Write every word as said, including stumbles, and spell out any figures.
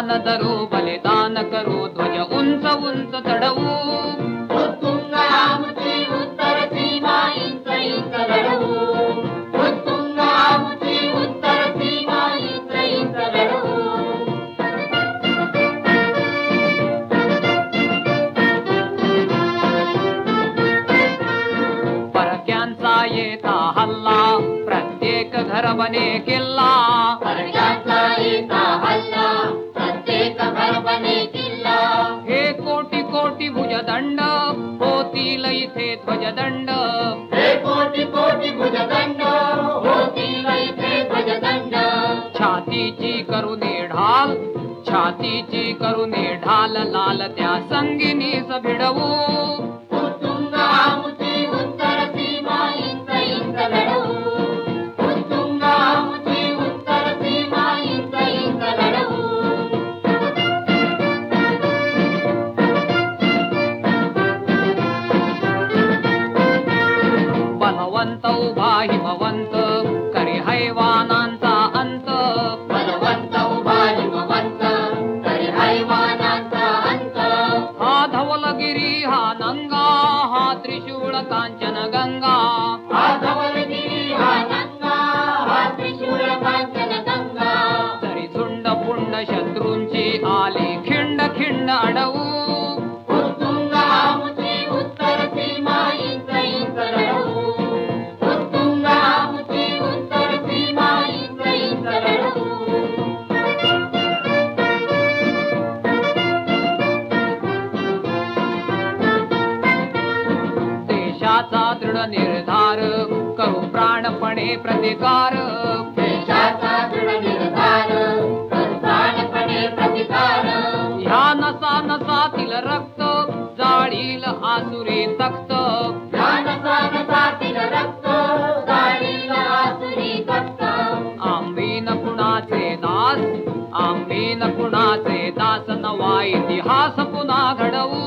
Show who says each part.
Speaker 1: मान धरू बलिदान करू ध्वज उंच उंच चढवू
Speaker 2: उत्तुंग आमची उत्तर सीमा इंच इंच लढवू उत्तुंग आमची उत्तर सीमा इंच इंच लढवू
Speaker 1: परक्यांचा येता हल्ला प्रत्येक घर बने किल्ला
Speaker 2: परक्यांचा येता हल्ला प्रत्येक घर बने किल्ला
Speaker 1: हे कोटी कोटी भुजदंड होतील इथे ध्वजदंड
Speaker 2: हे कोटी कोटी भुजदंड होतील इथे ध्वजदंड
Speaker 1: छातीची करुणे ढाल छातीची करुणे ढाल लाल त्या संगिनीस भिडवू
Speaker 2: उत्तुंग आमची उत्तर सीमा इंच इंच लढवू उत्तुंग आमची उत्तर सीमा इंच इंच लढवू
Speaker 1: बलवंत उभा हिमवंत करी हैवानांचा अंत
Speaker 2: बलवंत उभा हिमवंत तरी हैवानांचा अंत
Speaker 1: हा धवलगिरी हा नंगा हा त्रिशूळ कांचन गंगा
Speaker 2: हा धवलगिरी हा नंगा हा त्रिशूळ कांचन गंगा
Speaker 1: तरी झुंड पुंड शत्रूंची आली खिंड खिंड अडवू
Speaker 2: उत्तुंग आमची उत्तर सीमा इंच इंच लढवू उत्तुंग आमची उत्तर सीमा इंच इंच लढवू
Speaker 1: देशाचा दृढ निर्धार करू प्राणपणे प्रतिकार
Speaker 2: देशाचा दृढ निर्धार करू प्राणपणे प्रतिकार
Speaker 1: ह्या नसा नसातील रक्त जाळील आसुरी तख्त
Speaker 2: ज्ञानसा नसातील रक्त जाळील आसुरी तख्त
Speaker 1: आम्ही न कुणाचे दास आम्ही न कुणाचे दास नवा इतिहास पुन्हा घडवू